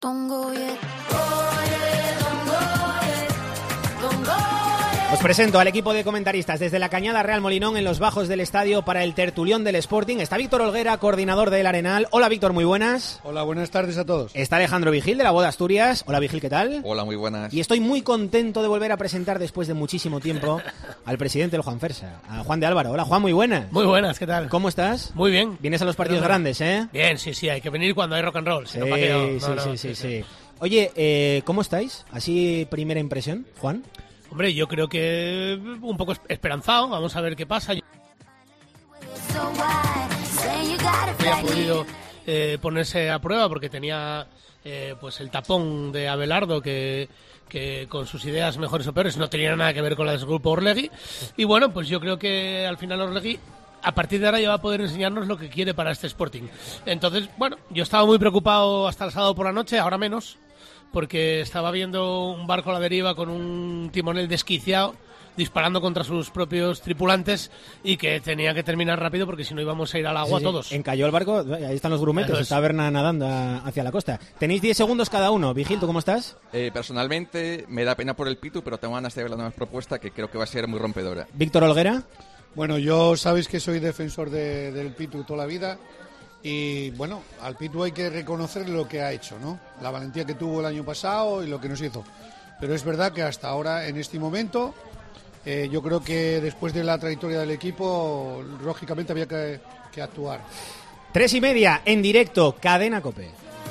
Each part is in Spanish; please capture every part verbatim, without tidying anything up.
Don't go yet. Os presento al equipo de comentaristas desde la Cañada Real Molinón en los bajos del estadio para el tertulión del Sporting. Está Víctor Olguera, coordinador del Arenal. Hola Víctor, muy buenas. Hola, buenas tardes a todos. Está Alejandro Vigil de la Boda Asturias. Hola Vigil, ¿qué tal? Hola, muy buenas. Y estoy muy contento de volver a presentar después de muchísimo tiempo al presidente del Juan Fersa, a Juan de Álvaro. Hola Juan, muy buenas. Muy buenas, ¿qué tal? ¿Cómo estás? Muy bien. Vienes a los partidos Pero, grandes, ¿eh? Bien, sí, sí, hay que venir cuando hay rock and roll. Si Sí, no, ¿para qué? No, sí, no, sí, no, sí, sí. Oye, eh, ¿cómo estáis? Así primera impresión, Juan. Hombre, yo creo que un poco esperanzado. Vamos a ver qué pasa. Había podido eh, ponerse a prueba porque tenía eh, pues el tapón de Abelardo que, que con sus ideas mejores o peores no tenía nada que ver con las del grupo Orlegui. Y bueno, pues yo creo que al final Orlegui a partir de ahora ya va a poder enseñarnos lo que quiere para este Sporting. Entonces, bueno, yo estaba muy preocupado hasta el sábado por la noche, ahora menos, porque estaba viendo un barco a la deriva con un timonel desquiciado disparando contra sus propios tripulantes y que tenía que terminar rápido porque si no íbamos a ir al agua sí, sí. todos. Encalló el barco, ahí están los grumetos, está Berna nadando hacia la costa. Tenéis diez segundos cada uno. Vigil, ¿tú cómo estás? Eh, personalmente me da pena por el Pitu, pero tengo ganas de ver la nueva propuesta que creo que va a ser muy rompedora. Víctor Olguera. Bueno, yo sabéis que soy defensor de, del Pitu toda la vida y bueno, al Pitu hay que reconocer lo que ha hecho, ¿no? La valentía que tuvo el año pasado y lo que nos hizo. Pero es verdad que hasta ahora, en este momento, eh, yo creo que después de la trayectoria del equipo, lógicamente había que, que actuar. Tres y media, en directo, Cadena COPE.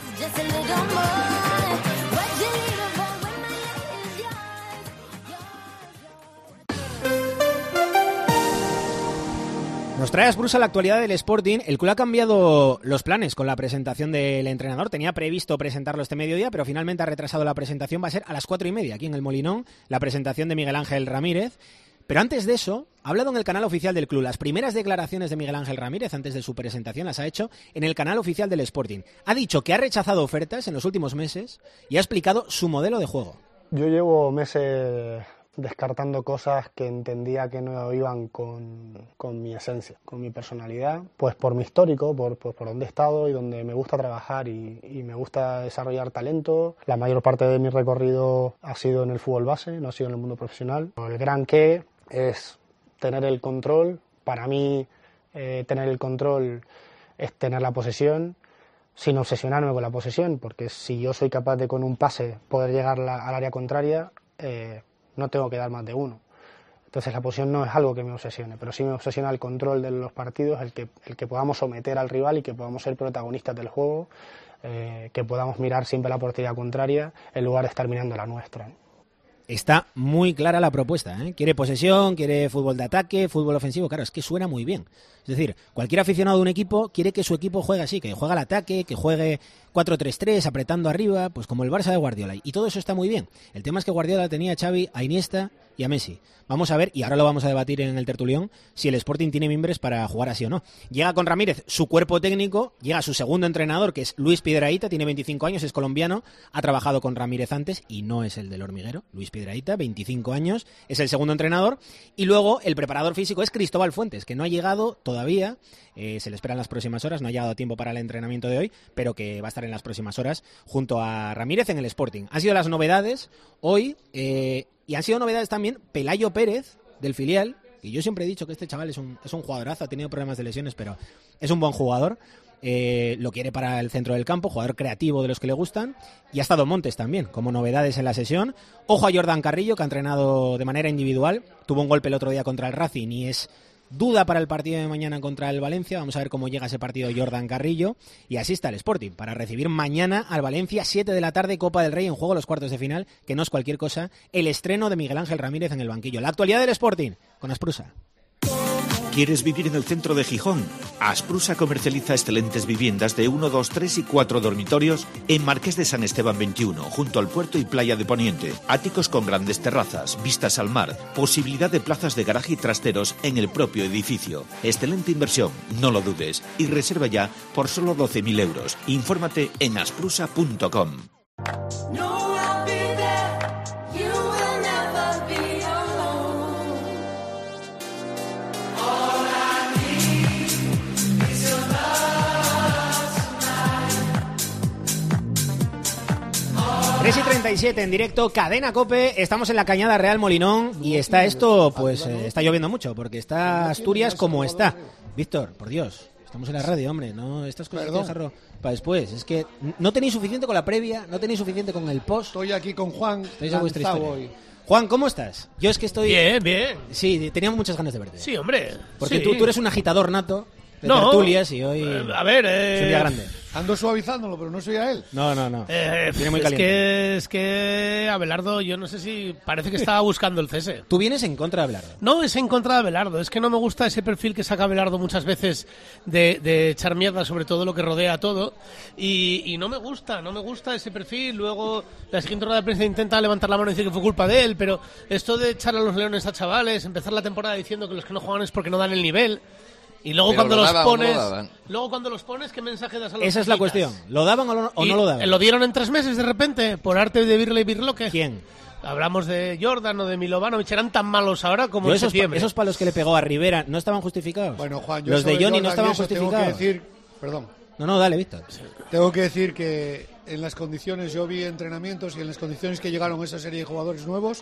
Nos trae Asprusa la actualidad del Sporting. El club ha cambiado los planes con la presentación del entrenador. Tenía previsto presentarlo este mediodía, pero finalmente ha retrasado la presentación. Va a ser a las cuatro y media, aquí en el Molinón, la presentación de Miguel Ángel Ramírez. Pero antes de eso, ha hablado en el canal oficial del club. Las primeras declaraciones de Miguel Ángel Ramírez antes de su presentación las ha hecho en el canal oficial del Sporting. Ha dicho que ha rechazado ofertas en los últimos meses y ha explicado su modelo de juego. Yo llevo meses descartando cosas que entendía que no iban con, con mi esencia, con mi personalidad, pues por mi histórico, por, pues por donde he estado y donde me gusta trabajar y, y me gusta desarrollar talento. La mayor parte de mi recorrido ha sido en el fútbol base, no ha sido en el mundo profesional. El gran qué es tener el control. Para mí, eh, tener el control es tener la posesión, sin obsesionarme con la posesión, porque si yo soy capaz de con un pase poder llegar la, al área contraria, eh, no tengo que dar más de uno. Entonces la posesión no es algo que me obsesione, pero sí me obsesiona el control de los partidos, el que, el que podamos someter al rival y que podamos ser protagonistas del juego, eh, que podamos mirar siempre la portería contraria en lugar de estar mirando la nuestra. Está muy clara la propuesta, ¿eh? Quiere posesión, quiere fútbol de ataque, fútbol ofensivo. Claro, es que suena muy bien. Es decir, cualquier aficionado de un equipo quiere que su equipo juegue así, que juegue al ataque, que juegue cuatro tres tres, apretando arriba, pues como el Barça de Guardiola. Y todo eso está muy bien. El tema es que Guardiola tenía a Xavi, a Iniesta y a Messi. Vamos a ver, y ahora lo vamos a debatir en el tertulión, si el Sporting tiene mimbres para jugar así o no. Llega con Ramírez su cuerpo técnico, llega su segundo entrenador, que es Luis Piedrahita, tiene veinticinco años, es colombiano, ha trabajado con Ramírez antes y no es el del hormiguero. Luis Piedrahita, veinticinco años, es el segundo entrenador. Y luego el preparador físico es Cristóbal Fuentes, que no ha llegado todavía, eh, se le espera en las próximas horas, no ha llegado a tiempo para el entrenamiento de hoy, pero que va a estar en las próximas horas junto a Ramírez en el Sporting. Han sido las novedades hoy, eh, y han sido novedades también Pelayo Pérez, del filial, y yo siempre he dicho que este chaval es un, es un jugadorazo, ha tenido problemas de lesiones, pero es un buen jugador. Eh, lo quiere para el centro del campo, jugador creativo de los que le gustan, y ha estado Montes también, como novedades en la sesión. Ojo a Jordan Carrillo, que ha entrenado de manera individual, tuvo un golpe el otro día contra el Racing y es duda para el partido de mañana contra el Valencia. Vamos a ver cómo llega ese partido Jordan Carrillo. Y así está el Sporting, para recibir mañana al Valencia, siete de la tarde, Copa del Rey, en juego los cuartos de final, que no es cualquier cosa, el estreno de Miguel Ángel Ramírez en el banquillo. La actualidad del Sporting, con Asprusa. ¿Quieres vivir en el centro de Gijón? Asprusa comercializa excelentes viviendas de uno, dos, tres y cuatro dormitorios en Marqués de San Esteban veintiuno, junto al puerto y playa de Poniente. Áticos con grandes terrazas, vistas al mar, posibilidad de plazas de garaje y trasteros en el propio edificio. Excelente inversión, no lo dudes. Y reserva ya por solo doce mil euros. Infórmate en asprusa punto com. tres y treinta y siete en directo, Cadena COPE, estamos en la Cañada Real Molinón y está esto, pues eh, está lloviendo mucho porque está Asturias como está. Víctor, por Dios, estamos en la radio, hombre, no estas cosas hay que dejarlo para después. Es que no tenéis suficiente con la previa, no tenéis suficiente con el post. Estoy aquí con Juan. Estáis a vuestra historia. Hoy. Juan, ¿cómo estás? Yo es que estoy... Bien, bien. Sí, tenía muchas ganas de verte. Sí, hombre. Porque sí. Tú, tú eres un agitador nato de no, tertulias y hoy... Eh, a ver, eh... es un día grande. Ando suavizándolo, pero no soy a él. No, no, no. Eh, Viene muy es caliente. que es que Abelardo, yo no sé si parece que estaba buscando el cese. Tú vienes en contra de Abelardo. No, es en contra de Abelardo. Es que no me gusta ese perfil que saca Abelardo muchas veces de, de echar mierda sobre todo lo que rodea todo. Y, y no me gusta, no me gusta ese perfil. Luego la siguiente rueda de prensa intenta levantar la mano y decir que fue culpa de él. Pero esto de echar a los leones a chavales, empezar la temporada diciendo que los que no juegan es porque no dan el nivel. Y luego Pero cuando lo los daban o no pones, lo daban. luego cuando los pones, ¿qué mensaje das a los Esa es la chiquitas? cuestión. ¿Lo daban o, lo, o Y no lo daban? ¿Lo dieron en tres meses de repente? Por arte de Birle y Birloque. ¿Quién? Hablamos de Jordan o de Milovanovic, eran tan malos ahora como Yo en esos, septiembre. esos palos que le pegó a Rivera no estaban justificados. Bueno, Juan, yo los de sobre Johnny no Jordan estaban y eso justificados. Tengo que decir, perdón, No, no, dale, Víctor. tengo que decir que en las condiciones, yo vi entrenamientos y en las condiciones que llegaron esa serie de jugadores nuevos,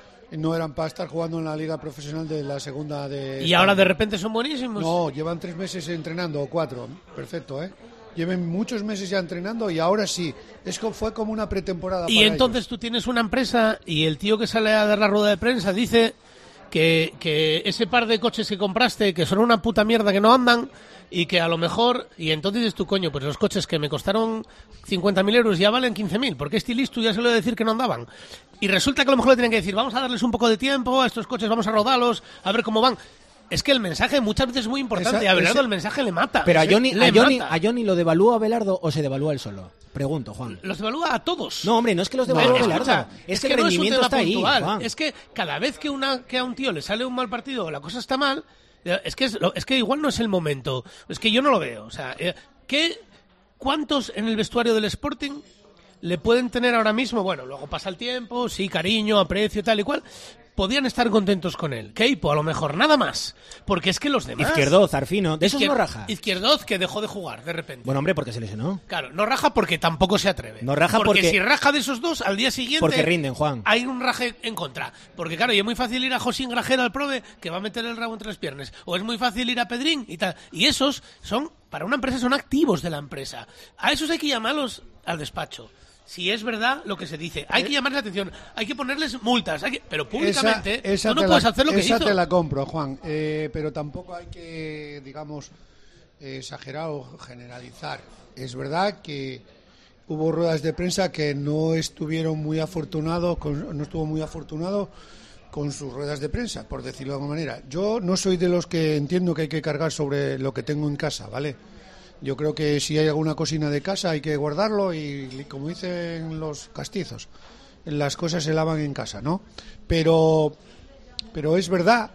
no eran para estar jugando en la liga profesional de la segunda de Y España. ahora de repente son buenísimos. No, llevan tres meses entrenando, o cuatro, perfecto, ¿eh? Lleven muchos meses ya entrenando y ahora sí, es que fue como una pretemporada. Y para entonces ellos. tú tienes una empresa y el tío que sale a dar la rueda de prensa dice que, que ese par de coches que compraste, que son una puta mierda que no andan y que a lo mejor, y entonces dices tú, coño, pues los coches que me costaron cincuenta mil euros ya valen quince mil, porque este listo ya se lo he de decir que no andaban. Y resulta que a lo mejor le tienen que decir, vamos a darles un poco de tiempo a estos coches, vamos a rodarlos, a ver cómo van. Es que el mensaje muchas veces es muy importante. Esa- y a Abelardo ese- el mensaje le mata. Pero a Le Johnny, a, Johnny, mata. ¿a Johnny lo devalúa Abelardo o se devalúa él solo? Pregunto, Juan. Los devalúa a todos. No, hombre, no es que los No, devalúe escucha, Abelardo. Es, que el no es un rendimiento tema está ahí, puntual. Juan. Es que cada vez que, una, que a un tío le sale un mal partido o la cosa está mal, eh, es que, es, lo- es que igual no es el momento. Es que yo no lo veo. O sea, eh, ¿qué, ¿cuántos en el vestuario del Sporting le pueden tener ahora mismo? Bueno, luego pasa el tiempo, sí, cariño, aprecio, tal y cual. Podían estar contentos con él. Keipo, a lo mejor, nada más. Porque es que los demás... Izquierdoz, Zarfino, de esos Izquier- no raja. Izquierdoz, que dejó de jugar, de repente. Bueno, hombre, porque se lesionó. Claro, no raja porque tampoco se atreve. No raja porque, porque- si raja de esos dos, al día siguiente... Porque rinden, Juan. Hay un raje en contra. Porque claro, y es muy fácil ir a Josín Grajera al Prove, que va a meter el rabo entre las piernas. O es muy fácil ir a Pedrín y tal. Y esos son, para una empresa, son activos de la empresa. A esos hay que llamarlos al despacho. Si es verdad lo que se dice. Hay que llamarles la atención. Hay que ponerles multas. Hay que... Pero públicamente Esa- esa tú no te puedes la- hacer lo que esa hizo. te la compro, Juan, eh, pero tampoco hay que, digamos, eh, exagerar o generalizar. Es verdad que hubo ruedas de prensa que no estuvieron muy afortunados, con- no estuvo muy afortunado con sus ruedas de prensa, por decirlo de alguna manera. Yo no soy de los que entiendo que hay que cargar sobre lo que tengo en casa, ¿vale? Yo creo que si hay alguna cocina de casa hay que guardarlo y, y como dicen los castizos, las cosas se lavan en casa, ¿no? Pero, pero es verdad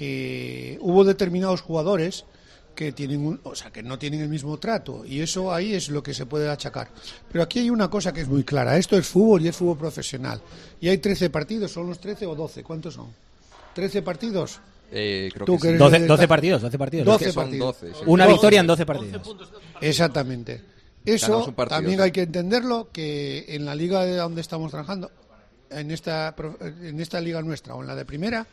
que hubo determinados jugadores que tienen un, o sea, que no tienen el mismo trato y eso ahí es lo que se puede achacar. Pero aquí hay una cosa que es muy clara, esto es fútbol y es fútbol profesional. Y hay trece partidos, ¿son los trece o doce? ¿Cuántos son? ¿trece partidos? Eh, creo Tú que que sí. eres doce, de- doce partidos, doce partidos. doce que son partidos. doce, sí. Una doce. victoria en doce partidos. Exactamente. Ganamos Eso un partido, también sí. hay que entenderlo, que en la liga de donde estamos trabajando, en esta, pro- en esta liga nuestra o en la de primera,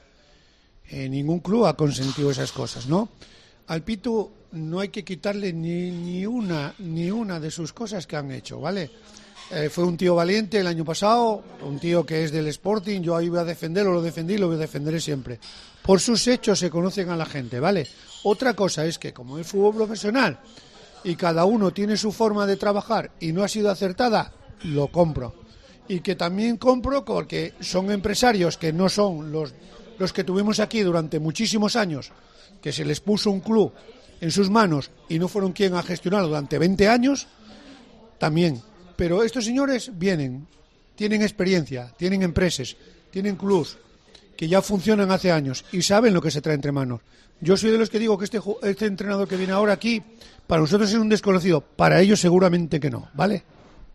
eh, ningún club ha consentido esas cosas, ¿no? Al Pitu no hay que quitarle ni, ni una ni una de sus cosas que han hecho, ¿vale? Eh, fue un tío valiente el año pasado, un tío que es del Sporting, yo ahí voy a defenderlo, lo defendí y lo voy a defenderé siempre. Por sus hechos se conocen a la gente, ¿vale? Otra cosa es que como es fútbol profesional y cada uno tiene su forma de trabajar y no ha sido acertada, lo compro. Y que también compro porque son empresarios que no son los, los que tuvimos aquí durante muchísimos años, que se les puso un club en sus manos y no fueron quien a gestionarlo durante veinte años, también. Pero estos señores vienen, tienen experiencia, tienen empresas, tienen clubs que ya funcionan hace años y saben lo que se trae entre manos. Yo soy de los que digo que este, ju- este entrenador que viene ahora aquí, para nosotros es un desconocido, para ellos seguramente que no, ¿vale?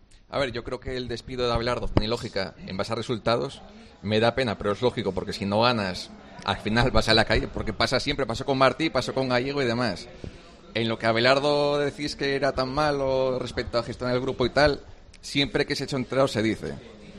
A ver, yo creo que el despido de Abelardo tiene lógica en base a resultados. Me da pena, pero es lógico, porque si no ganas, al final vas a la calle, porque pasa siempre, pasó con Martí, pasó con Gallego y demás. En lo que Abelardo decís que era tan malo respecto a gestionar el grupo y tal, siempre que se ha hecho entrenador se dice.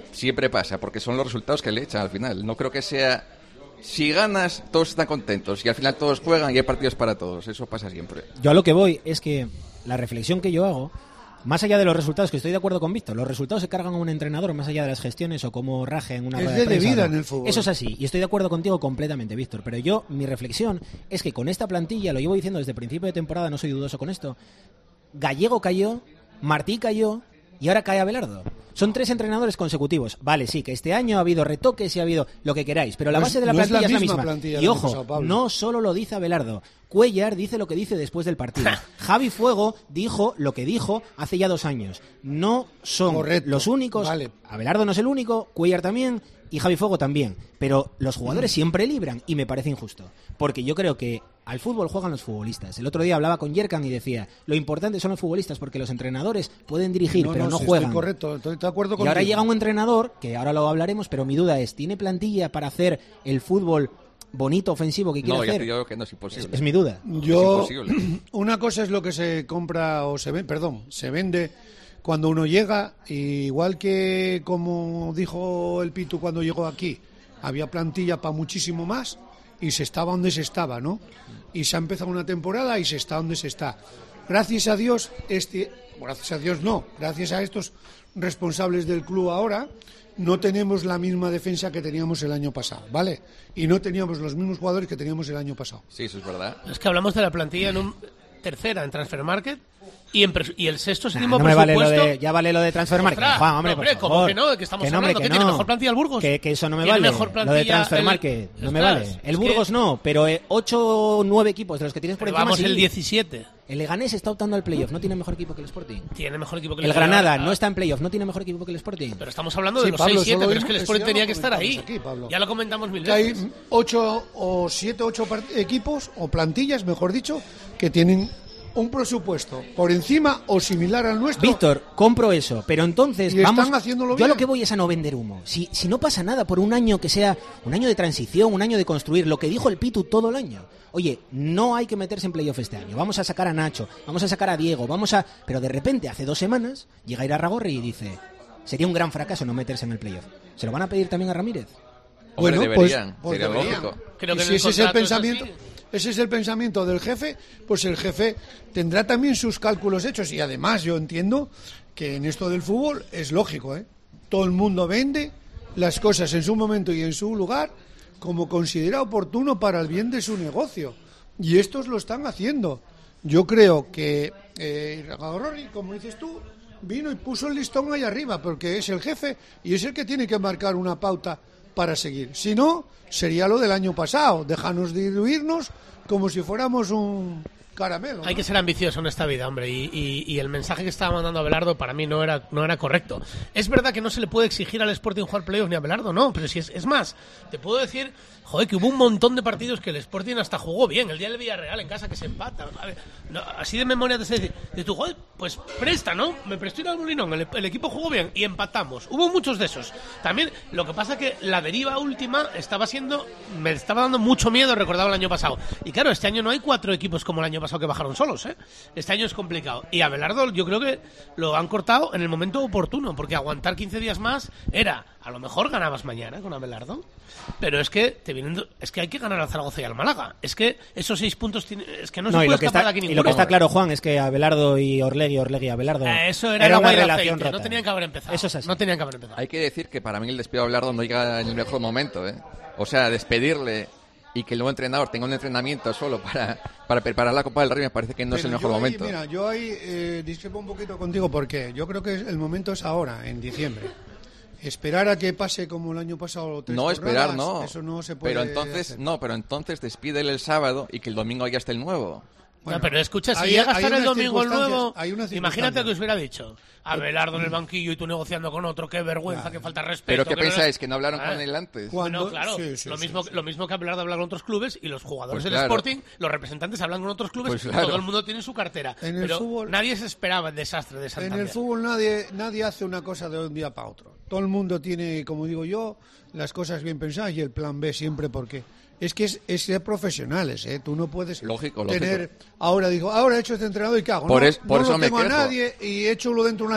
siempre pasa, porque son los resultados que le echan al final. No creo que sea... Si ganas, todos están contentos y al final todos juegan y hay partidos para todos. Eso pasa siempre. Yo a lo que voy es que la reflexión que yo hago, más allá de los resultados, que estoy de acuerdo con Víctor, los resultados se cargan a un entrenador más allá de las gestiones o cómo raje en una es rueda de, de prensa. de vida ¿no? en el fútbol. Eso es así, y estoy de acuerdo contigo completamente, Víctor. Pero yo, mi reflexión es que con esta plantilla, lo llevo diciendo desde el principio de temporada, no soy dudoso con esto, Gallego cayó, Martí cayó y ahora cae Abelardo. Son tres entrenadores consecutivos. Vale, sí, que este año ha habido retoques y ha habido lo que queráis, pero la no base de la no plantilla es la, es la misma. misma. Y ojo, pasado, no solo lo dice Abelardo. Cuellar dice lo que dice después del partido. Javi Fuego dijo lo que dijo hace ya dos años. No son Correcto. los únicos. Vale. Abelardo no es el único, Cuellar también y Javi Fuego también. Pero los jugadores siempre libran y me parece injusto. Porque yo creo que al fútbol juegan los futbolistas. El otro día hablaba con Yerkan y decía, lo importante son los futbolistas porque los entrenadores pueden dirigir, no, pero no, no sí, juegan. Estoy correcto, estoy de acuerdo y contigo. ahora llega un entrenador, que ahora lo hablaremos, pero mi duda es, ¿tiene plantilla para hacer el fútbol bonito, ofensivo que quiere No, ya hacer? te digo que no es imposible. Es, es mi duda. Yo, Es imposible. una cosa es lo que se compra o se vende, perdón, se vende cuando uno llega, igual que como dijo el Pitu cuando llegó aquí, había plantilla para muchísimo más y se estaba donde se estaba, ¿no? Y se ha empezado una temporada y se está donde se está. Gracias a Dios, este, gracias a Dios no, gracias a estos responsables del club ahora, no tenemos la misma defensa que teníamos el año pasado, ¿vale? Y no teníamos los mismos jugadores que teníamos el año pasado. Sí, eso es verdad. Es que hablamos de la plantilla en un tercera en Transfer Market y, en pres- y el sexto Nah, séptimo no me vale presupuesto. lo de, ya vale lo de Transfer Market. Ostras, Juan, hombre, no, hombre, por ¿cómo favor. que no? ¿De qué estamos Que no, hombre, hablando? que ¿Qué tiene no. mejor plantilla el Burgos? Que, que eso no me ¿Tiene vale. mejor Lo plantilla de Transfer el- Market no me Ostras, vale. El es Burgos que- no, pero eh, ocho o nueve equipos de los que tienes por Pero encima vamos sí. el diecisiete. El Leganés está optando al playoff, no tiene mejor equipo que el Sporting. Tiene mejor equipo que El Sporting. Granada Ah, no está en playoff, no tiene mejor equipo que el Sporting. Pero estamos hablando de Sí, los Pablo, seis siete, solo pero es que el vimos- Sporting eso ya tenía lo que estar ahí. comentamos aquí, Pablo. Ya lo comentamos mil Que hay veces. ocho o siete, ocho par- equipos o plantillas, mejor dicho, que tienen un presupuesto por encima o similar al nuestro. Víctor, compro eso, pero entonces Y vamos. están haciéndolo Yo a lo bien. que voy es a no vender humo. Si, si no pasa nada por un año que sea un año de transición, un año de construir, lo que dijo el Pitu todo el año. Oye, no hay que meterse en playoff este año. Vamos a sacar a Nacho, vamos a sacar a Diego, vamos a. Pero de repente, hace dos semanas, llega Irarragorri y dice: sería un gran fracaso no meterse en el playoff. ¿Se lo van a pedir también a Ramírez? Hombre, Bueno, pues- deberían, pues sería deberían. lógico. Creo Y que si en el ese es el contrato es pensamiento, así. ese es el pensamiento del jefe, pues el jefe tendrá también sus cálculos hechos y además yo entiendo que en esto del fútbol es lógico, ¿eh? Todo el mundo vende las cosas en su momento y en su lugar como considera oportuno para el bien de su negocio y estos lo están haciendo. Yo creo que eh, Irarragorri, como dices tú, vino y puso el listón ahí arriba porque es el jefe y es el que tiene que marcar una pauta para seguir. Si no, sería lo del año pasado, déjanos diluirnos como si fuéramos un caramelo. Hay ¿no? que ser ambicioso en esta vida, hombre, y, y- y el mensaje que estaba mandando Abelardo para mí no era, no era correcto. Es verdad que no se le puede exigir al Sporting jugar playoffs ni a Abelardo, no, pero si es, es más, te puedo decir, joder, que hubo un montón de partidos que el Sporting hasta jugó bien, el día del Villarreal en casa que se empata, a ver, no, así de memoria te sé decir, de tu joder, pues presta, ¿no? Me prestó ir al Molinón, el, el equipo jugó bien y empatamos, hubo muchos de esos. También, lo que pasa que la deriva última estaba siendo, me estaba dando mucho miedo, recordaba el año pasado, y claro, este año no hay cuatro equipos como el año pasado que bajaron solos, ¿eh? Este año es complicado. Y Abelardo yo creo que lo han cortado en el momento oportuno, porque aguantar quince días más era, a lo mejor ganabas mañana con Abelardo, pero es que te vienen, es que hay que ganar al Zaragoza y al Málaga. Es que esos seis puntos tiene, es que no, No, se y puede lo, que escapar está, de aquí y ninguno. lo que está claro, Juan, es que Abelardo y Orlegui, Orlegui y Abelardo. Eh, eso era, el agua una y el relación aceite, rota. no tenían que haber empezado. Eso es así. No tenían que haber empezado. Hay que decir que para mí el despido de Abelardo no llega en el mejor momento, ¿eh? O sea, despedirle y que el nuevo entrenador tenga un entrenamiento solo para, para preparar la Copa del Rey me parece que no es Pero el mejor yo ahí, momento. Mira, yo ahí eh, discrepo un poquito contigo porque yo creo que el momento es ahora, en diciembre. Esperar a que pase como el año pasado. Tres No, esperar, jornadas, no. Eso no se puede pero entonces, hacer. no, pero entonces despídele el sábado y que el domingo ya esté el nuevo. No, pero escucha, si hay- llega a hay estar el unas domingo el circunstancias- nuevo, hay unas imagínate que circunstancias. os hubiera dicho Abelardo en el banquillo y tú negociando con otro, qué vergüenza, que falta respeto. Pero ¿qué que no- pensáis? ¿Que no hablaron Ah. con él antes? Cuando- No, claro, sí, sí, lo, sí, mismo, sí. lo mismo que hablar de hablar con otros clubes y los jugadores Pues del claro. Sporting, los representantes hablan con otros clubes, Pues claro. todo el mundo tiene su cartera. En el pero fútbol- nadie se esperaba el desastre de En Santander. el fútbol nadie, nadie hace una cosa de un día para otro. Todo el mundo tiene, como digo yo, las cosas bien pensadas y el plan B siempre porque es que es, es ser profesionales, ¿eh? Tú no puedes Lógico, tener lógico. ahora digo, ahora he hecho este entrenador y ¿qué hago? Por no, es- por no eso lo me tengo a quejo. nadie y he hecho uno dentro de una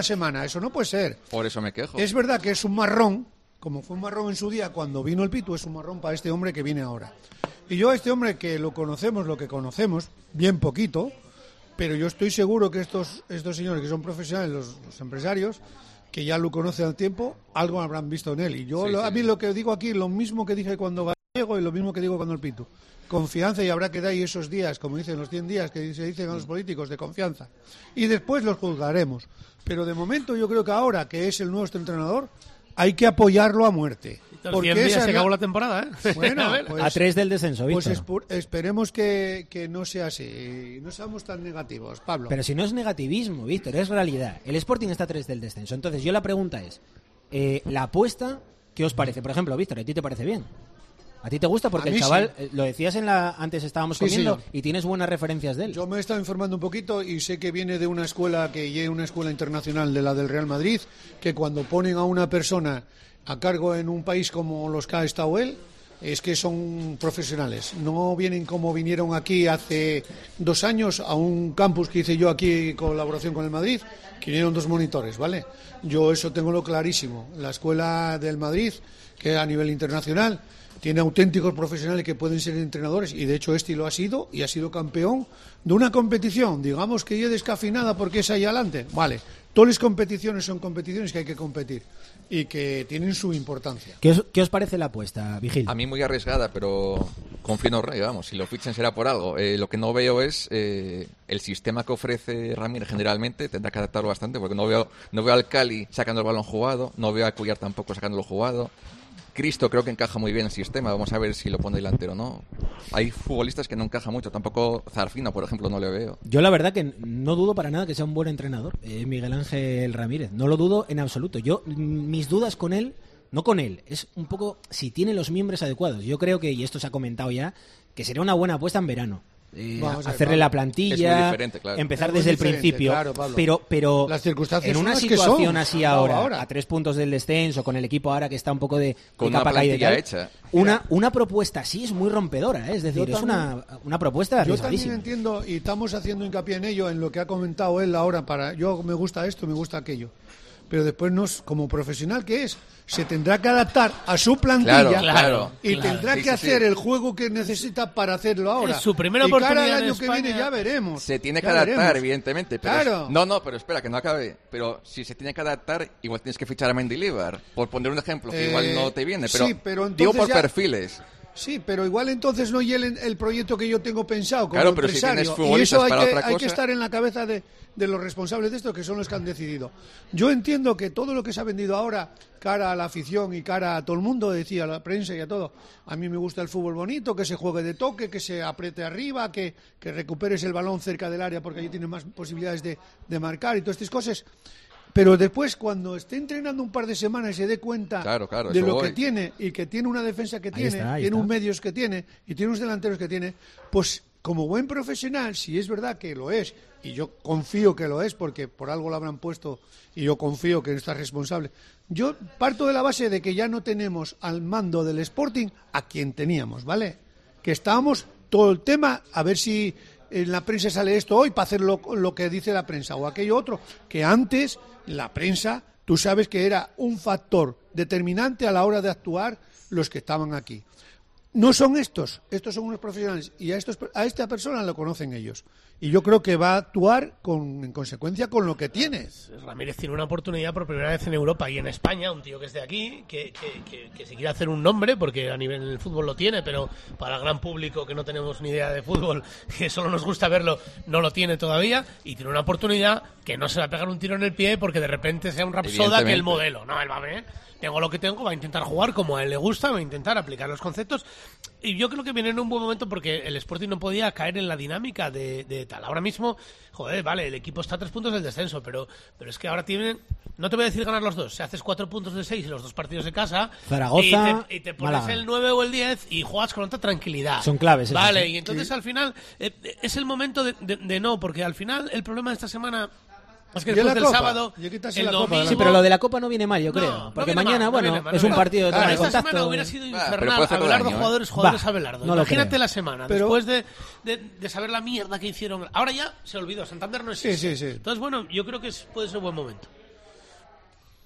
una semana. Eso no puede ser. Por eso me quejo. Es verdad que es un marrón, como fue un marrón en su día cuando vino el Pitu, es un marrón para este hombre que viene ahora. Y yo a este hombre que lo conocemos, lo que conocemos, bien poquito, pero yo estoy seguro que estos, estos señores que son profesionales, los, los empresarios, que ya lo conocen al tiempo, algo habrán visto en él. Y yo, Sí, lo, sí. a mí lo que digo aquí, lo mismo que dije cuando Gallego y lo mismo que digo cuando el Pitu. Confianza, y habrá que dar ahí esos días, como dicen los cien días que se dicen a los políticos, de confianza. Y después los juzgaremos. Pero de momento yo creo que ahora que es el nuevo entrenador, hay que apoyarlo a muerte. Porque cien días se acabó la temporada, ¿eh? Bueno, A ver. pues, a tres del descenso, pues Víctor. espu- esperemos que, que no sea así. No seamos tan negativos, Pablo. Pero si no es negativismo, Víctor, es realidad. El Sporting está a tres del descenso. Entonces, yo la pregunta es, eh, la apuesta, ¿qué os parece? Por ejemplo, Víctor, ¿a ti te parece bien? ¿A ti te gusta? Porque A el mí chaval, sí. eh, lo decías en la antes estábamos Sí, comiendo, sí. y tienes buenas referencias de él. Yo me he estado informando un poquito y sé que viene de una escuela que es una escuela internacional de la del Real Madrid, que cuando ponen a una persona a cargo en un país como los que ha estado él, es que son profesionales. No vienen como vinieron aquí hace dos años a un campus que hice yo aquí en colaboración con el Madrid, que vinieron dos monitores, ¿vale? Yo eso tengo lo clarísimo. La escuela del Madrid, que a nivel internacional, tiene auténticos profesionales que pueden ser entrenadores, y de hecho este lo ha sido, y ha sido campeón de una competición, digamos que ya descafinada porque es ahí adelante. Vale, todas las competiciones son competiciones que hay que competir y que tienen su importancia. ¿Qué os, qué os parece la apuesta, Vigil? A mí muy arriesgada, pero confío en Orrey, vamos, si lo fichan será por algo. Eh, lo que no veo es eh, el sistema que ofrece Ramírez generalmente, tendrá que adaptarlo bastante, porque no veo no veo al Cali sacando el balón jugado, no veo a Cuyar tampoco sacándolo jugado. Cristo creo que encaja muy bien el sistema, vamos a ver si lo pone delantero o no. Hay futbolistas que no encajan mucho, tampoco Zarfino, por ejemplo, no le veo. Yo la verdad que no dudo para nada que sea un buen entrenador, eh, Miguel Ángel Ramírez. No lo dudo en absoluto. Yo, mm, mis dudas con él, no con él, es un poco si tiene los miembros adecuados. Yo creo que, y esto se ha comentado ya, que sería una buena apuesta en verano. Eh, Vamos a ver, hacerle Pablo. la Es plantilla, muy diferente, claro. empezar Es muy desde el diferente, principio, claro, Pablo. pero pero Las circunstancias en una son las que situación son. así No, ahora, ahora. a tres puntos del descenso, con el equipo ahora que está un poco de, Con de una capa caída y plantilla tal, hecha. una Mira. una propuesta así es muy rompedora, ¿eh? Es decir, Yo es una, una propuesta Yo también arriesgadísima. entiendo, y estamos haciendo hincapié en ello, en lo que ha comentado él ahora, para yo me gusta esto, me gusta aquello. Pero después, nos, como profesional que es, se tendrá que adaptar a su plantilla Claro, claro. y claro. tendrá Sí, que sí, hacer sí. el juego que necesita para hacerlo ahora. Es su primera y cara oportunidad al en año que España. viene ya veremos. Se tiene que Ya adaptar, veremos. evidentemente. Pero Claro. es- no, no, pero espera, que no acabe. Pero si se tiene que adaptar, igual tienes que fichar a Mendilibar. Por poner un ejemplo, que Eh, igual no te viene. Pero, sí, pero digo entonces por ya- perfiles. Sí, pero igual entonces no hielen el proyecto que yo tengo pensado como Claro, pero si empresario. tienes y futbolistas eso hay, para que, otra hay que cosa- estar en la cabeza de, de los responsables de esto, que son los que han decidido. Yo entiendo que todo lo que se ha vendido ahora, cara a la afición y cara a todo el mundo, decía a la prensa y a todo, a mí me gusta el fútbol bonito, que se juegue de toque, que se apriete arriba, que, que recuperes el balón cerca del área porque allí tienes más posibilidades de, de marcar y todas estas cosas. Pero después, cuando esté entrenando un par de semanas y se dé cuenta Claro, claro, de eso lo voy. que tiene y que tiene una defensa que Ahí tiene, está, ahí tiene está. un medios que tiene y tiene unos delanteros que tiene, pues como buen profesional, si es verdad que lo es, y yo confío que lo es porque por algo lo habrán puesto y yo confío que está responsable, yo parto de la base de que ya no tenemos al mando del Sporting a quien teníamos, ¿vale? Que estábamos todo el tema, a ver si en la prensa sale esto hoy para hacer lo, lo que dice la prensa o aquello otro, que antes la prensa, tú sabes que era un factor determinante a la hora de actuar los que estaban aquí. No son estos, estos son unos profesionales y a, estos, a esta persona lo conocen ellos. Y yo creo que va a actuar con, en consecuencia con lo que tiene. Ramírez tiene una oportunidad por primera vez en Europa y en España, un tío que es de aquí, que, que, que, que se quiere hacer un nombre, porque a nivel del fútbol lo tiene, pero para el gran público que no tenemos ni idea de fútbol, que solo nos gusta verlo, no lo tiene todavía, y tiene una oportunidad que no se va a pegar un tiro en el pie porque de repente sea un Rapsoda que el modelo. No, él va a ver, tengo lo que tengo, va a intentar jugar como a él le gusta, va a intentar aplicar los conceptos, y yo creo que viene en un buen momento porque el Sporting no podía caer en la dinámica de, de tal. Ahora mismo, joder, vale, el equipo está a tres puntos del descenso, pero, pero es que ahora tienen, no te voy a decir ganar los dos, si haces cuatro puntos de seis y los dos partidos de casa, Zaragoza, y te, y te pones Málaga. el nueve o el diez y juegas con otra tranquilidad. Son claves esos, Vale, ¿eh? y entonces al final eh, es el momento de, de, de no, porque al final el problema de esta semana es que Y en después la del Copa, sábado, y quitarse el la Copa de la domingo... Sí, pero lo de la Copa no viene mal, yo No, creo. no porque viene mañana, mal, no bueno, viene mal, es no un viene partido de mal. toma Claro, de esta contacto. semana hubiera sido Ah, infernal pero puede hacer todo el Abelardo, año, ¿eh? jugadores, jugadores Va, Abelardo. no lo Imagínate creo. la semana, Pero- después de, de, de saber la mierda que hicieron. Ahora ya se olvidó, Santander no existe. Sí, sí, sí. Entonces, bueno, yo creo que es- puede ser un buen momento.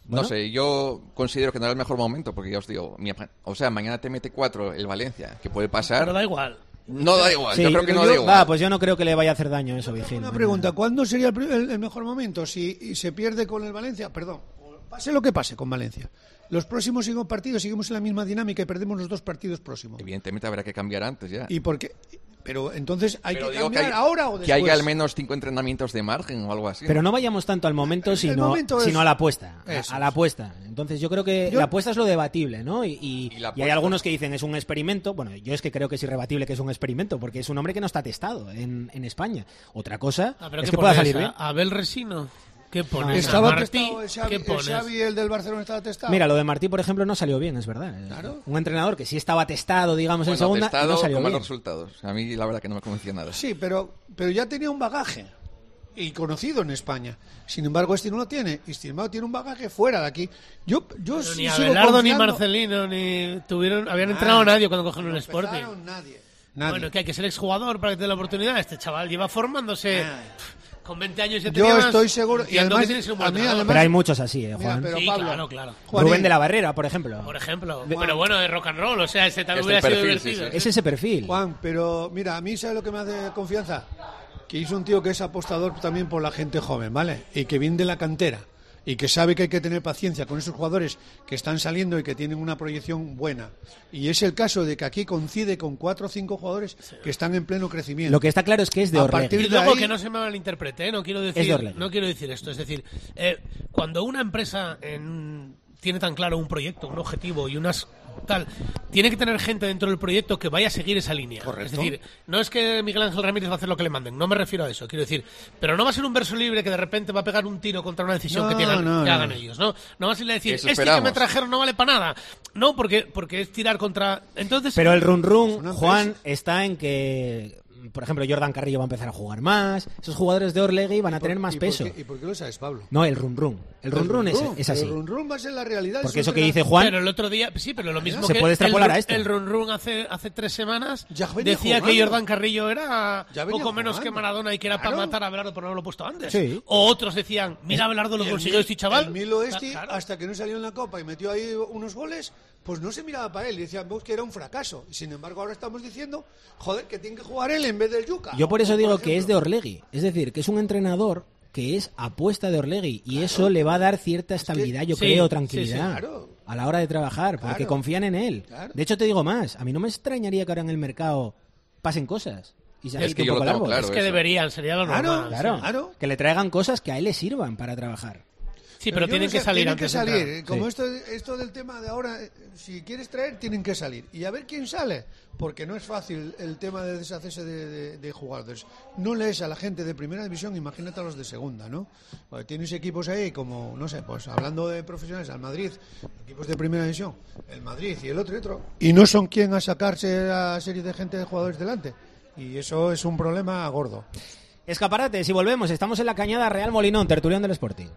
Bueno. No sé, yo considero que no era el mejor momento, porque ya os digo, mi, o sea, mañana te mete cuatro el Valencia, que puede pasar. Pero da igual. No da igual, Sí, yo creo que no yo- da igual. Va, pues yo no creo que le vaya a hacer daño eso, Vigil. Una pregunta, ¿cuándo sería el, pri- el- el mejor momento? Si y se pierde con el Valencia, perdón, pase lo que pase con Valencia. Los próximos cinco partidos seguimos en la misma dinámica y perdemos los dos partidos próximos. Evidentemente habrá que cambiar antes ya. ¿Y por qué? Pero entonces hay Pero que digo cambiar hay- ahora o después. que haya al menos cinco entrenamientos de margen o algo así. Pero no vayamos tanto al momento, El sino, momento es- sino a la apuesta. A, Eso a la apuesta. Entonces yo creo que Yo- la apuesta es lo debatible, ¿no? Y, y- Y la y hay apuesta- algunos que dicen es un experimento. Bueno, yo es que creo que es irrebatible que es un experimento, porque es un hombre que no está testado en, en España. Otra cosa Ah, pero es ¿qué que pueda pones? salir bien. ¿A Abel Resino? ¿Qué pones? Estaba ¿A Martí? testado el Xavi, ¿Qué el pones? Xavi, el del Barcelona estaba testado. Mira, lo de Martí, por ejemplo, no salió bien, es verdad. Claro. Un entrenador que sí estaba testado, digamos, en Bueno, segunda, y testado no salió con bien. malos resultados. A mí la verdad que no me convencía nada. Sí, pero, pero ya tenía un bagaje y conocido en España. Sin embargo, este no lo tiene. Y sin embargo, tiene un bagaje fuera de aquí. Yo, yo Pero sí ni sigo Abelardo ni confiando- Marcelino ni tuvieron habían entrenado a nadie cuando cogieron un No Sporting. empezaron nadie. Nadie. Bueno, que hay que ser exjugador para que te dé la oportunidad. Este chaval lleva formándose Ay. pff, con veinte años y ya Yo tenía más. estoy seguro- y Entiendo además- que tiene que ser un buen a mí entrenador. además- Pero hay muchos así, eh, Mira, Juan. pero Sí, Pablo, claro, claro. Juanín, Rubén de la Barrera, por ejemplo. Por ejemplo. Juan. Pero bueno, de rock and roll, o sea, ese también Este hubiera sido perfil, sí, divertido. sí. Es ese perfil. Juan, pero mira, a mí ¿sabe lo que me hace confianza? Que hizo un tío que es apostador también por la gente joven, ¿vale? Y que viene de la cantera. Y que sabe que hay que tener paciencia con esos jugadores que están saliendo y que tienen una proyección buena. Y es el caso de que aquí coincide con cuatro o cinco jugadores que están en pleno crecimiento. Lo que está claro es que es de A Orlegui. partir Y de luego ahí- que no se me malinterprete, ¿eh? no quiero Es decir, de Orlegui. no quiero decir esto, es decir, eh, cuando una empresa en- tiene tan claro un proyecto, un objetivo y unas tal, tiene que tener gente dentro del proyecto que vaya a seguir esa línea. Correcto. Es decir, no es que Miguel Ángel Ramírez va a hacer lo que le manden, no me refiero a eso, quiero decir, pero no va a ser un verso libre que de repente va a pegar un tiro contra una decisión No, que, tengan, no, que no. hagan ellos, ¿no? No vas a ir a decir, Eso este que esperamos. me trajeron no vale para nada. No, porque porque es tirar contra. Entonces, Pero el run Es run, una Juan, empresa. está en que, por ejemplo, Jordan Carrillo va a empezar a jugar más. Esos jugadores de Orlegui van a tener más ¿Y por peso. qué- ¿Y por qué lo sabes, Pablo? No, el run run. El run run es, es así. El run run va a ser la realidad. Porque es eso un que dice entrenador- Juan, Pero el otro día, sí, pero lo mismo Se que puede extrapolar el, a esto. El Run Run hace, hace tres semanas Ya venía decía jugando. que Jordan Carrillo era Ya venía poco menos que jugando. Maradona y que era para Claro. matar a Abelardo por no haberlo puesto antes. Sí. O otros decían, mira Abelardo lo Y el consiguió Mil- este chaval. El Milo Esti, Claro. hasta que no salió en la Copa y metió ahí unos goles, pues no se miraba para él. Y decíamos que era un fracaso. Y sin embargo, ahora estamos diciendo, joder, que tiene que jugar él en vez del Yuca. yo por eso O, digo que es de ejemplo, Orlegui. Es decir, que es un entrenador que es apuesta de Orlegui. Y eso le va a dar cierta estabilidad, yo sí, creo, sí, tranquilidad. sí, claro. A la hora de trabajar, porque Claro. confían en él. Claro. De hecho, te digo más. A mí no me extrañaría que ahora en el mercado pasen cosas. Y se Es agite que un yo lo poco el tengo árbol. claro. Es que eso. deberían, sería lo Claro, normal. Claro, Claro. que le traigan cosas que a él le sirvan para trabajar. Sí, pero, yo tienen no que sé, salir tienen antes que de salir. entrar. Como Sí. esto, esto del tema de ahora, eh, si quieres traer, tienen que salir. Y a ver quién sale. Porque no es fácil el tema de deshacerse de, de- de jugadores. No lees a la gente de primera división, imagínate a los de segunda, ¿no? Porque tienes equipos ahí como, no sé, pues hablando de profesionales, al Madrid, equipos de primera división, el Madrid y el otro y otro. Y no son quien a sacarse a serie de gente de jugadores delante. Y eso es un problema gordo. Escaparates, y volvemos. Estamos en la Cañada Real Molinón, tertulión del Sporting.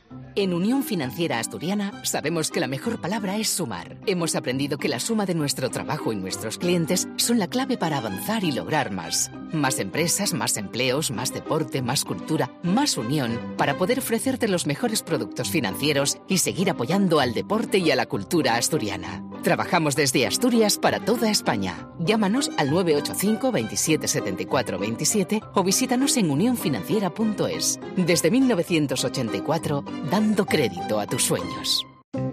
En Unión Financiera Asturiana sabemos que la mejor palabra es sumar. Hemos aprendido que la suma de nuestro trabajo y nuestros clientes son la clave para avanzar y lograr más. Más empresas, más empleos, más deporte, más cultura, más unión, para poder ofrecerte los mejores productos financieros y seguir apoyando al deporte y a la cultura asturiana. Trabajamos desde Asturias para toda España. Llámanos al nueve ocho cinco, veintisiete, setenta y cuatro, veintisiete o visítanos en unión financiera punto es. Desde mil novecientos ochenta y cuatro, dando crédito a tus sueños.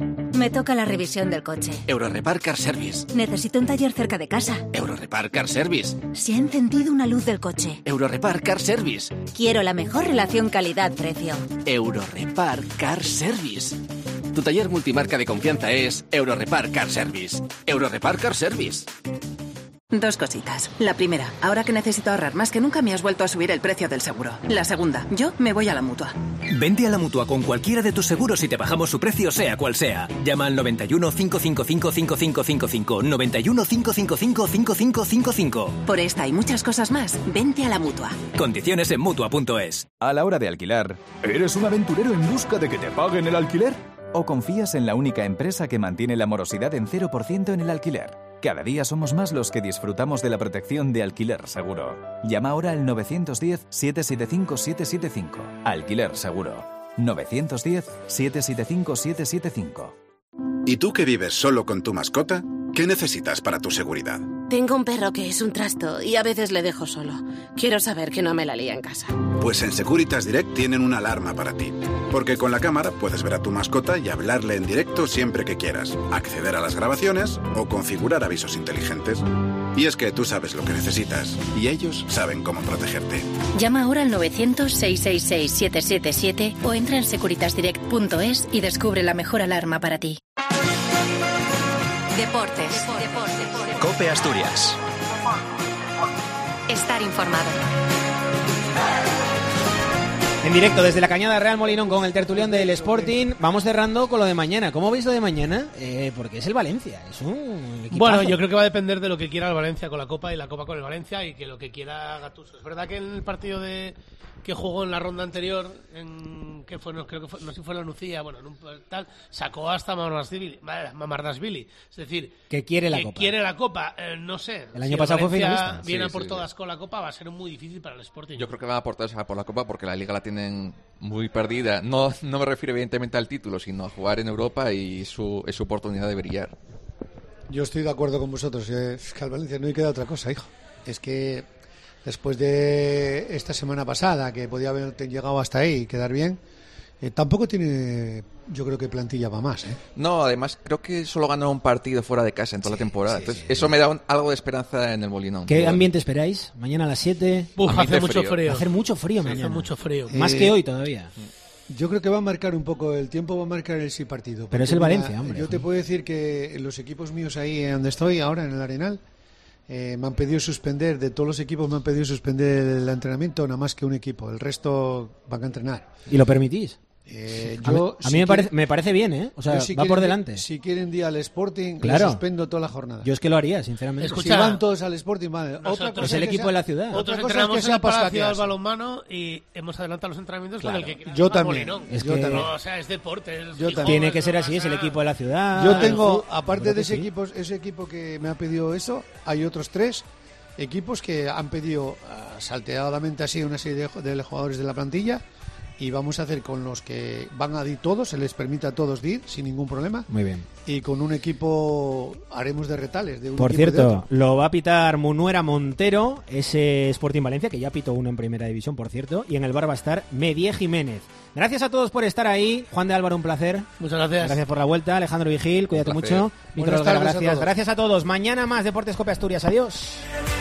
Me toca la revisión del coche. Eurorepar Car Service. Necesito un taller cerca de casa. Eurorepar Car Service. Se ha encendido una luz del coche. Eurorepar Car Service. Quiero la mejor relación calidad-precio. Eurorepar Car Service. Tu taller multimarca de confianza es Eurorepar Car Service. Eurorepar Car Service. Dos cositas. La primera, ahora que necesito ahorrar más que nunca me has vuelto a subir el precio del seguro. La segunda, yo me voy a la Mutua. Vente a la Mutua con cualquiera de tus seguros y te bajamos su precio sea cual sea. Llama al noventa y uno, cinco cinco cinco, cinco cinco cinco cinco, noventa y uno, cinco cinco cinco, cinco cinco cinco cinco. Por esta y muchas cosas más, vente a la Mutua. Condiciones en Mutua punto es. A la hora de alquilar, ¿eres un aventurero en busca de que te paguen el alquiler? ¿O confías en la única empresa que mantiene la morosidad en cero por ciento en el alquiler? Cada día somos más los que disfrutamos de la protección de Alquiler Seguro. Llama ahora al nueve uno cero, siete siete cinco, siete siete cinco. Alquiler Seguro. nueve uno cero, siete siete cinco, siete siete cinco. ¿Y tú que vives solo con tu mascota? ¿Qué necesitas para tu seguridad? Tengo un perro que es un trasto y a veces le dejo solo. Quiero saber que no me la lía en casa. Pues en Securitas Direct tienen una alarma para ti. Porque con la cámara puedes ver a tu mascota y hablarle en directo siempre que quieras, acceder a las grabaciones o configurar avisos inteligentes. Y es que tú sabes lo que necesitas y ellos saben cómo protegerte. Llama ahora al novecientos, seiscientos sesenta y seis, siete siete siete o entra en securitas direct punto es y descubre la mejor alarma para ti. Deportes. Deportes. COPE Asturias. Estar informado. En directo desde la Cañada Real Molinón con el tertulión del Sporting. Vamos cerrando con lo de mañana. ¿Cómo veis lo de mañana? Eh, porque es el Valencia, es un equipazo. Bueno, yo creo que va a depender de lo que quiera el Valencia con la Copa y la Copa con el Valencia y que lo que quiera Gattuso. Es verdad que en el partido de que jugó en la ronda anterior, en que fue, no, creo que fue, no sé si fue la Nucía, bueno, en un tal, sacó hasta Mamardashvili, Mamardashvili. Es decir, que quiere la que Copa. quiere la Copa, eh, no sé. El año si pasado el fue finalista. Viene Sí, a por sí, todas sí. con la Copa, va a ser muy difícil para el Sporting. Yo creo que van a aportarse por la Copa porque la Liga la tienen muy perdida. No, no me refiero evidentemente al título, sino a jugar en Europa y su, es su oportunidad de brillar. Yo estoy de acuerdo con vosotros. Es que al Valencia no hay que dar otra cosa, hijo. Es que después de esta semana pasada, que podía haber llegado hasta ahí y quedar bien, eh, tampoco tiene, yo creo que plantilla para más, ¿eh? No, además creo que solo ganó un partido fuera de casa en toda sí, la temporada. Sí, Entonces sí, eso sí. me da un, algo de esperanza en el Molinón. ¿Qué Pero ambiente bueno. esperáis? Mañana a las siete. Uf, hace mucho frío. frío. Va a hacer mucho frío mañana. Hace mucho frío. Más Eh, que hoy todavía. Yo creo que va a marcar un poco, el tiempo va a marcar el sí partido. Pero es el mira, Valencia, hombre. Yo te puedo decir que los equipos míos ahí donde estoy, ahora en el Arenal, eh, me han pedido suspender, de todos los equipos me han pedido suspender el entrenamiento, nada más que un equipo. El resto van a entrenar. ¿Y lo permitís? Eh, a yo, mí, a si mí me, parece, quieren, me parece bien, ¿eh? O sea, si va por quieren, delante. Si quieren día al Sporting, claro. lo suspendo toda la jornada. Yo es que lo haría, sinceramente. Escucha, si van todos al Sporting, vale. Otra cosa es el es equipo sea, de la ciudad. Nosotros otra cosa entrenamos es que en el sea Palacio del pascatearse. Balonmano y hemos adelantado los entrenamientos Claro. con el que Yo también. Es yo que... también. No, o sea, es deporte. Es Yo Gijón, Tiene que es ser no así, es el pasa- equipo de la ciudad. Yo tengo, el... aparte de ese sí. equipo, ese equipo que me ha pedido eso, hay otros tres equipos que han pedido uh, salteadamente así una serie de, de jugadores de la plantilla y vamos a hacer con los que van a ir todos, se les permite a todos ir sin ningún problema. Muy bien. Y con un equipo haremos de retales. De un Por equipo y de cierto, otro. lo va a pitar Munuera Montero, ese Sporting Valencia, que ya pitó uno en Primera División, por cierto, y en el bar va a estar Medie Jiménez. Gracias a todos por estar ahí. Juan de Álvaro, un placer. Muchas gracias. Gracias por la vuelta. Alejandro Vigil, cuídate mucho. Víctor Buenas Olga, tardes a gracias. todos. Gracias a todos. Mañana más Deportes Cope Asturias. Adiós.